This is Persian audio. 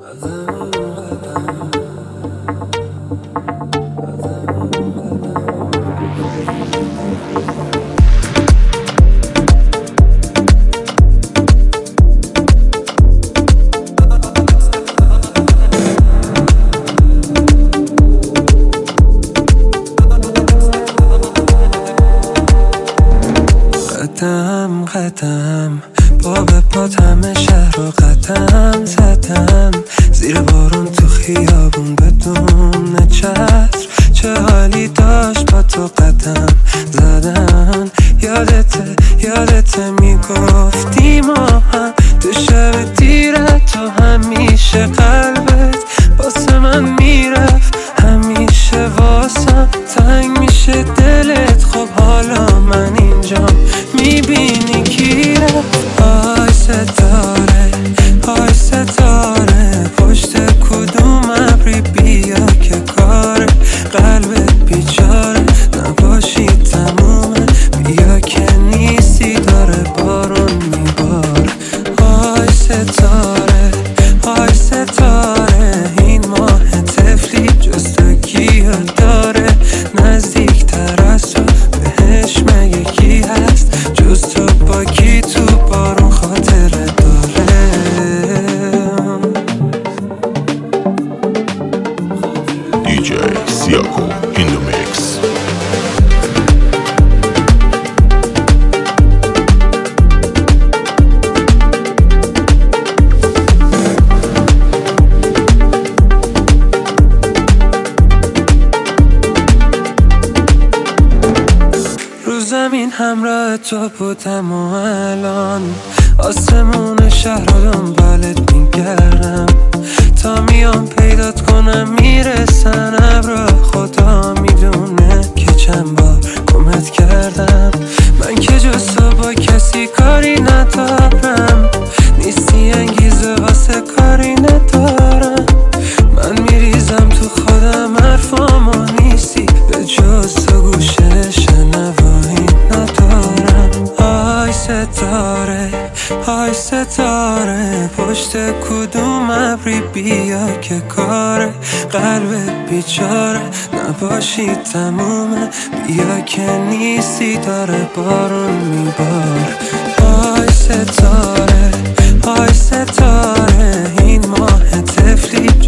قدم قدم پا به پات همه شهر رو قدم زدم، زیر بارون تو خیابون بدون چتر، چه حالی داشت با تو قدم زدن. یادته میگفتی ما هم تو شب دیره، تو همیشه قلبت واسه من میرفت، همیشه واسم تنگ میشه دلت. خب حالا من اینجام میبینی کی رفت؟ آی ستاره پشت کدوم ابری بیا که کار قلبت بیچاره نباشی تمومه، بیا که نیستی داره بارون میبار. آی ستاره این ماه تفلی جز تو کیو داره، نزدیکتر از تو بهش مگه کی هست جز تو؟ با کی تو بارون خاطره داره؟ DJ Siako in the mix. رو زمین همراه تو بودم و الان آسمون شهر رو دنبالت میگردم، تا میام پیدات کنم میرسن ابرا. خدا میدونه که چند بار گمت کردم، من که جز تو با کسی کاری ندارم، نیستی انگیزه واسه کاری ندارم. من میریزم تو خودم حرفامو نیستی، به جز تو گوشه شنوایی ندارم. آی ستاره پشت کدوم ابری بیا که کار قلبت بیچاره نباشی تمومه، بیا که نیستی داره بارون میبار. آی ستاره این ماه تفلی